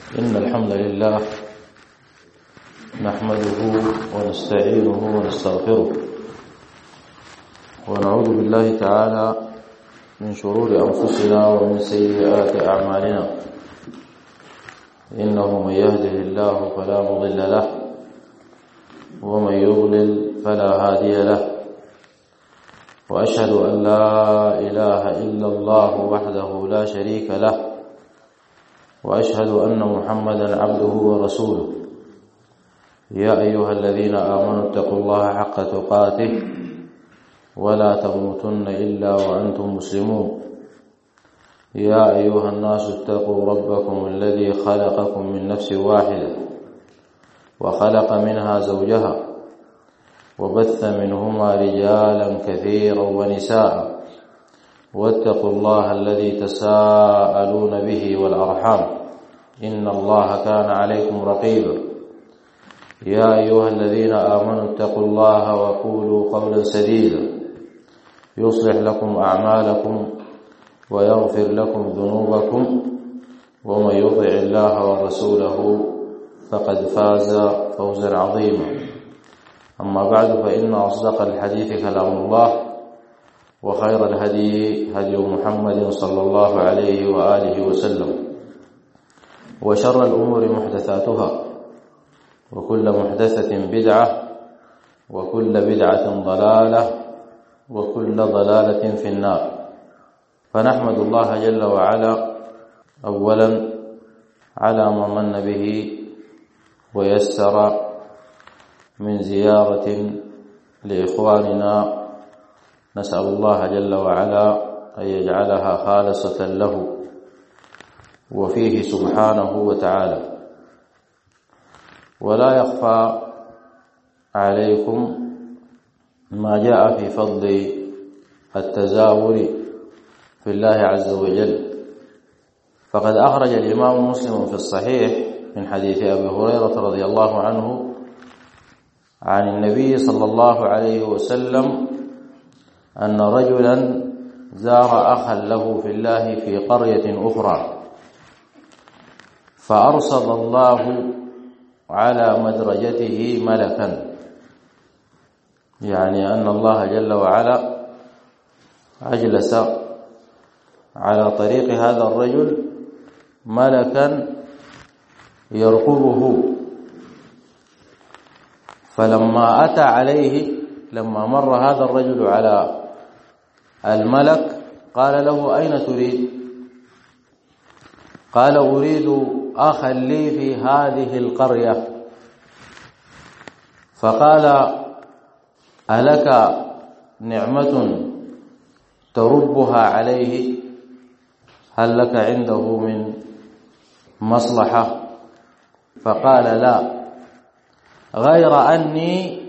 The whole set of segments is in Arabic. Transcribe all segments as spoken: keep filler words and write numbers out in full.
إن الحمد لله نحمده ونستعينه ونستغفره ونعوذ بالله تعالى من شرور أنفسنا ومن سيئات أعمالنا إنه من يهده الله فلا مضل له ومن يضلل فلا هادي له وأشهد أن لا إله إلا الله وحده لا شريك له وأشهد أن محمدا عبده ورسوله يا أيها الذين آمنوا اتقوا الله حق تقاته ولا تموتن إلا وأنتم مسلمون يا أيها الناس اتقوا ربكم الذي خلقكم من نفس واحدة وخلق منها زوجها وبث منهما رجالا كثيرا ونساء واتقوا الله الذي تساءلون به والأرحام إن الله كان عليكم رقيبا يا أيها الذين آمنوا اتقوا الله وقولوا قولا سديدا يصلح لكم أعمالكم ويغفر لكم ذنوبكم ومن يطع الله ورسوله فقد فاز فوزا عظيما أما بعد فإن أصدق الحديث كلام الله وخير الهدي هدي محمد صلى الله عليه وآله وسلم وشر الأمور محدثاتها وكل محدثة بدعة وكل بدعة ضلالة وكل ضلالة في النار. فنحمد الله جل وعلا أولا على ما من به ويسر من زيارة لإخواننا، نسأل الله جل وعلا أن يجعلها خالصة له وفيه سبحانه وتعالى. ولا يخفى عليكم ما جاء في فضل التزاور في الله عز وجل، فقد أخرج الإمام مسلم في الصحيح من حديث أبي هريرة رضي الله عنه عن النبي صلى الله عليه وسلم أن رجلا زار أخا له في الله في قرية أخرى فأرصد الله على مدرجته ملكا، يعني أن الله جل وعلا أجلس على طريق هذا الرجل ملكا يرقبه، فلما أتى عليه لما مر هذا الرجل على الملك قال له: أين تريد؟ قال: أريد أخا لي في هذه القرية. فقال: ألك نعمة تربها عليه؟ هل لك عنده من مصلحة؟ فقال: لا، غير أني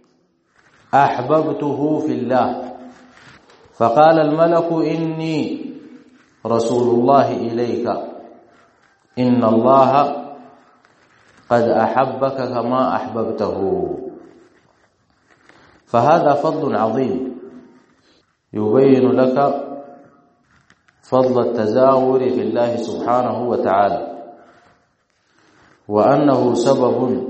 أحببته في الله. فقال الملك: إني رسول الله إليك، إن الله قد أحبك كما أحببته. فهذا فضل عظيم يبين لك فضل التزاور في الله سبحانه وتعالى، وأنه سبب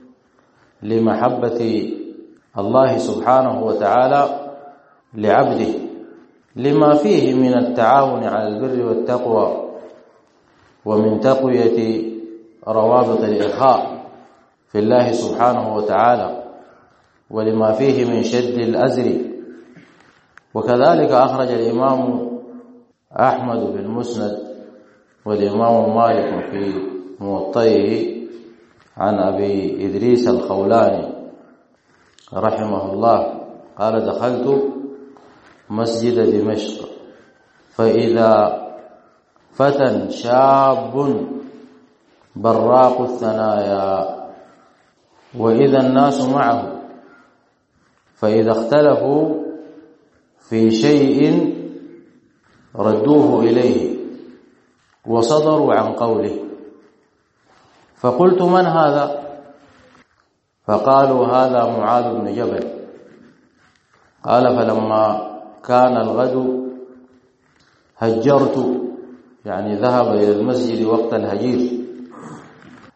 لمحبة الله سبحانه وتعالى لعبده، لما فيه من التعاون على البر والتقوى ومن تقوية روابط الإخاء في الله سبحانه وتعالى، ولما فيه من شد الأزر. وكذلك أخرج الإمام أحمد في المسند والإمام مالك في موطئه عن أبي إدريس الخولاني رحمه الله قال: دخلت مسجد دمشق فإذا فتى شاب براق الثنايا وإذا الناس معه، فإذا اختلفوا في شيء ردوه إليه وصدروا عن قوله. فقلت: من هذا؟ فقالوا: هذا معاذ بن جبل. قال: فلما كان الغد هجرت، يعني ذهب إلى المسجد وقت الهجير،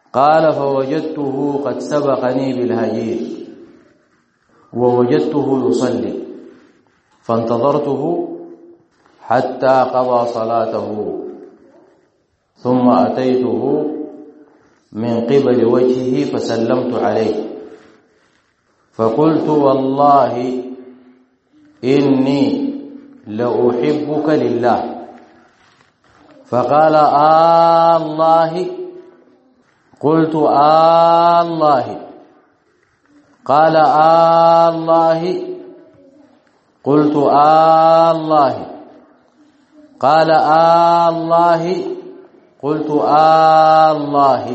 قال فوجدته قد سبقني بالهجير ووجدته يصلي فانتظرته حتى قضى صلاته ثم أتيته من قبل وجهه فسلمت عليه فقلت والله إني لأحبك لله. فقال آه الله. قلت آه الله. قال آه الله. قلت آه الله. قال آه الله. قلت آه الله.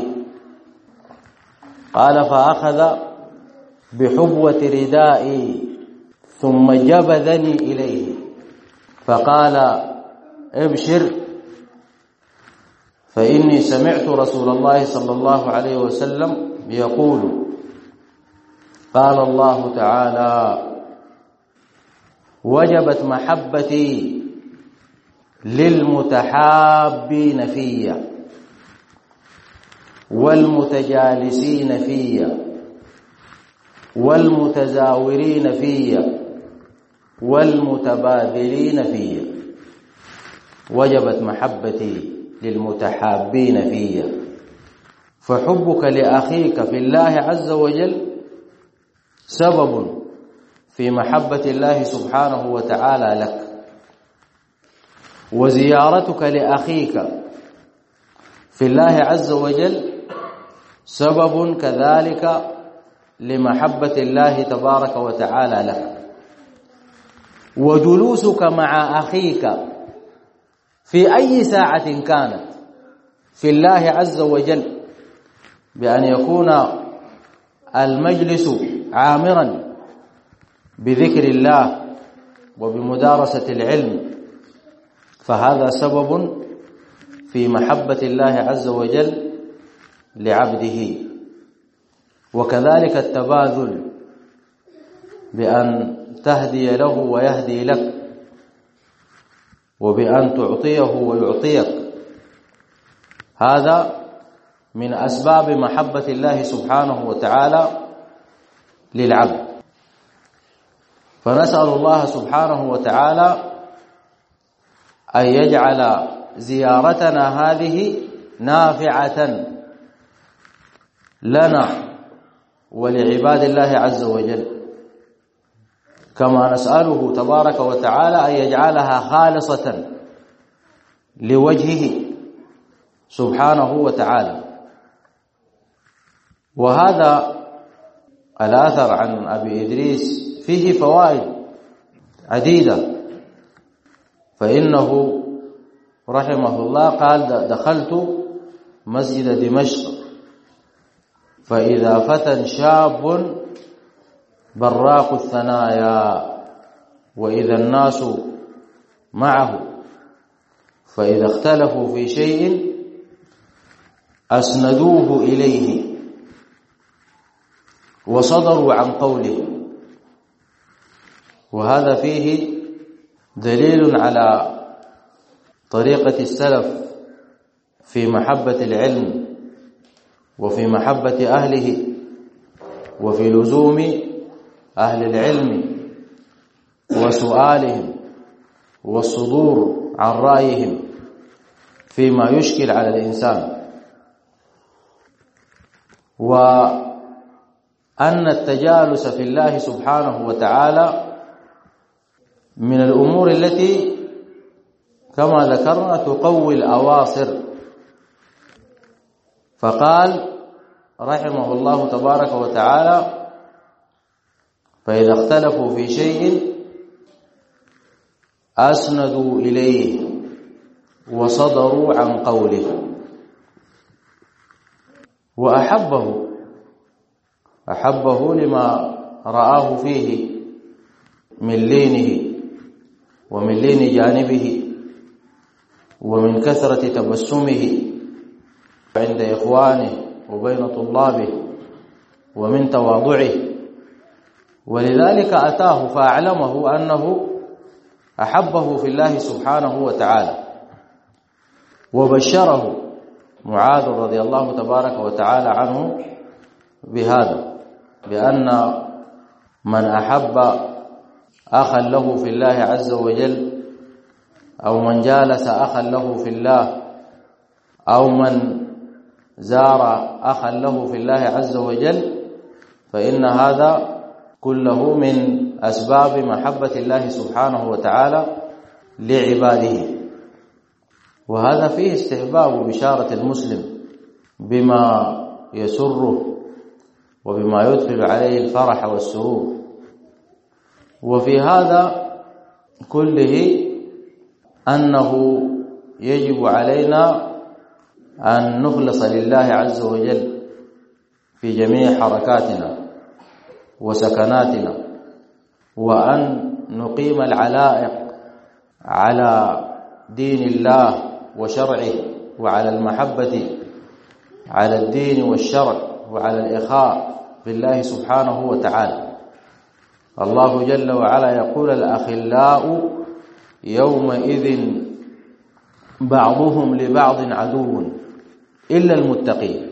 قال فأخذ بحبوة ردائي ثم جبذني إليه فقال ابشر فإني سمعت رسول الله صلى الله عليه وسلم يقول قال الله تعالى وجبت محبتي للمتحابين في والمتجالسين في والمتزاورين في والمتبادلين في. وجبت محبتي للمتحابين في، فحبك لأخيك في الله عز وجل سبب في محبة الله سبحانه وتعالى لك، وزيارتك لأخيك في الله عز وجل سبب كذلك لمحبة الله تبارك وتعالى لك، وجلوسك مع أخيك في أي ساعة كانت في الله عز وجل بأن يكون المجلس عامرا بذكر الله وبمدارسة العلم، فهذا سبب في محبة الله عز وجل لعبده. وكذلك التباذل بأن تهدي له ويهدي لك، وبأن تعطيه ويعطيك، هذا من أسباب محبة الله سبحانه وتعالى للعبد. فنسأل الله سبحانه وتعالى أن يجعل زيارتنا هذه نافعة لنا ولعباد الله عز وجل، كما نسأله تبارك وتعالى أن يجعلها خالصة لوجهه سبحانه وتعالى. وهذا الآثر عن أبي إدريس فيه فوائد عديدة، فإنه رحمه الله قال دخلت مسجد دمشق فإذا فتى شاب براق الثنايا وإذا الناس معه فإذا اختلفوا في شيء أسندوه إليه وصدروا عن قوله. وهذا فيه دليل على طريقة السلف في محبة العلم وفي محبة أهله وفي لزوم أهل العلم وسؤالهم والصدور عن رأيهم فيما يشكل على الإنسان، وأن التجالس في الله سبحانه وتعالى من الأمور التي كما ذكرنا تقوي الأواصر. فقال رحمه الله تبارك وتعالى فإذا اختلفوا في شيء أسندوا إليه وصدروا عن قوله. وأحبه أحبه لما رآه فيه من لينه ومن لين جانبه ومن كثرة تبسمه عند إخوانه وبين طلابه ومن تواضعه، ولذلك أتاه فأعلمه أنه أحبه في الله سبحانه وتعالى، وبشره معاذ رضي الله تبارك وتعالى عنه بهذا، بأن من أحب أخا له في الله عز وجل، أو من جالس أخا له في الله، أو من زار أخا له في الله عز وجل، فإن هذا كله من أسباب محبة الله سبحانه وتعالى لعباده. وهذا فيه استحباب بشارة المسلم بما يسره وبما يدخل عليه الفرح والسرور. وفي هذا كله أنه يجب علينا أن نخلص لله عز وجل في جميع حركاتنا وسكناتنا، وأن نقيم العلائق على دين الله وشرعه، وعلى المحبة على الدين والشرع، وعلى الإخاء بالله سبحانه وتعالى. الله جل وعلا يقول: الأخلاء يومئذ بعضهم لبعض عدو إلا المتقين.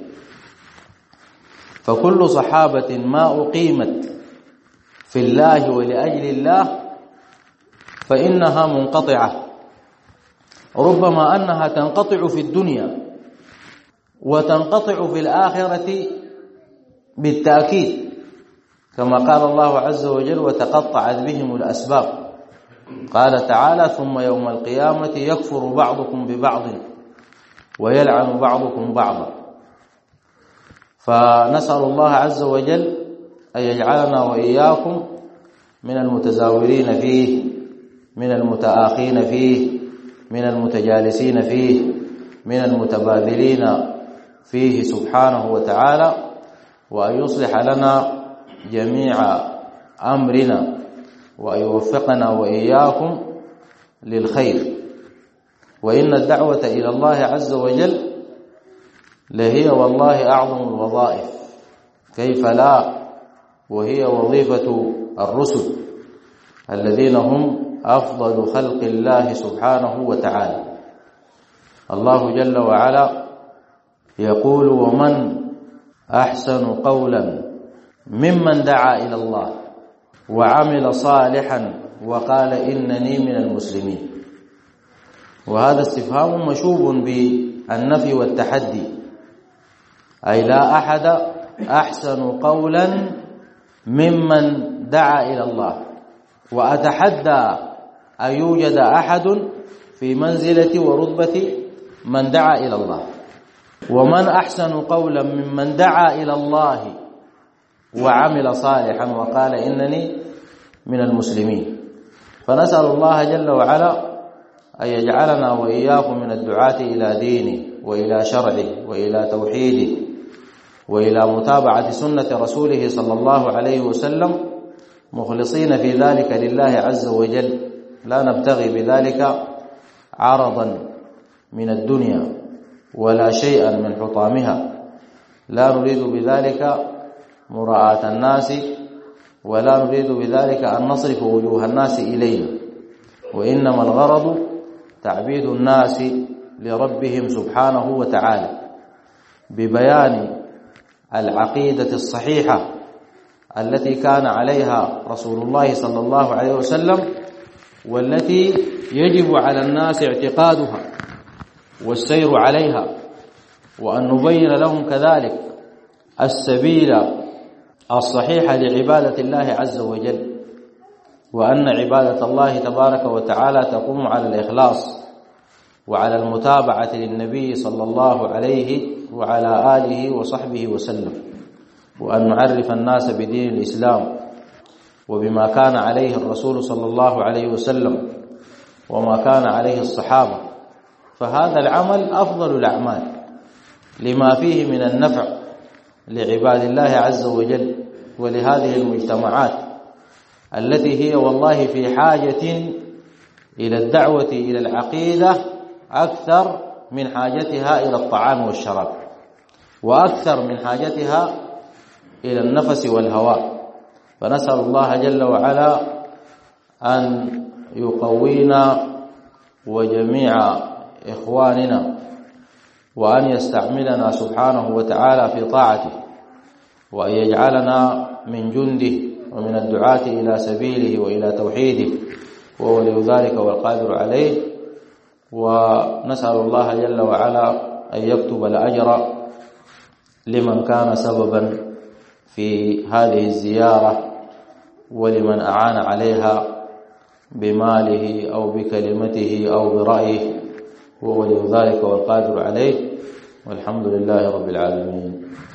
فكل صحابة ما أقيمت في الله ولأجل الله فإنها منقطعة، ربما أنها تنقطع في الدنيا وتنقطع في الآخرة بالتأكيد، كما قال الله عز وجل: وتقطعت بهم الأسباب. قال تعالى: ثم يوم القيامة يكفر بعضكم ببعض ويلعن بعضكم بعضا. فنسأل الله عز وجل أن يجعلنا وإياكم من المتزاورين فيه، من المتآخين فيه، من المتجالسين فيه، من المتبادلين فيه سبحانه وتعالى، وأن يصلح لنا جميع أمرنا، وأن يوفقنا وإياكم للخير. وإن الدعوة إلى الله عز وجل لهي والله أعظم الوظائف، كيف لا، وهي وظيفة الرسل الذين هم أفضل خلق الله سبحانه وتعالى. الله جل وعلا يقول: ومن أحسن قولا ممن دعا إلى الله وعمل صالحا وقال إنني من المسلمين. وهذا استفهام مشوب بالنفي والتحدي، أي لا أحد أحسن قولا ممن دعا إلى الله، وأتحدى أن يوجد أحد في منزلة ورتبة من دعا إلى الله. ومن أحسن قولا ممن دعا إلى الله وعمل صالحا وقال إنني من المسلمين. فنسأل الله جل وعلا أن يجعلنا وإياكم من الدعاة إلى دينه وإلى شرعه وإلى توحيده وإلى متابعة سنة رسوله صلى الله عليه وسلم، مخلصين في ذلك لله عز وجل، لا نبتغي بذلك عرضا من الدنيا ولا شيئا من حطامها، لا نريد بذلك مراءة الناس، ولا نريد بذلك أن نصرف وجوه الناس إلينا، وإنما الغرض تعبيد الناس لربهم سبحانه وتعالى ببيان العقيدة الصحيحة التي كان عليها رسول الله صلى الله عليه وسلم، والتي يجب على الناس اعتقادها والسير عليها، وأن نبين لهم كذلك السبيل الصحيح لعبادة الله عز وجل، وأن عبادة الله تبارك وتعالى تقوم على الإخلاص وعلى المتابعة للنبي صلى الله عليه وعلى آله وصحبه وسلم، وأن نعرف الناس بدين الإسلام وبما كان عليه الرسول صلى الله عليه وسلم وما كان عليه الصحابة. فهذا العمل أفضل الأعمال لما فيه من النفع لعباد الله عز وجل ولهذه المجتمعات التي هي والله في حاجة إلى الدعوة إلى العقيدة أكثر من حاجتها إلى الطعام والشراب، وأكثر من حاجتها إلى النفس والهواء. فنسأل الله جل وعلا أن يقوينا وجميع إخواننا وأن يستعملنا سبحانه وتعالى في طاعته، وأن يجعلنا من جنده ومن الدعاة إلى سبيله وإلى توحيده، وهو ولي ذلك والقادر عليه. ونسأل الله جل وعلا أن يكتب الأجر لمن كان سببا في هذه الزيارة، ولمن أعان عليها بماله أو بكلمته أو برأيه، وهو ولي ذلك والقادر عليه. والحمد لله رب العالمين.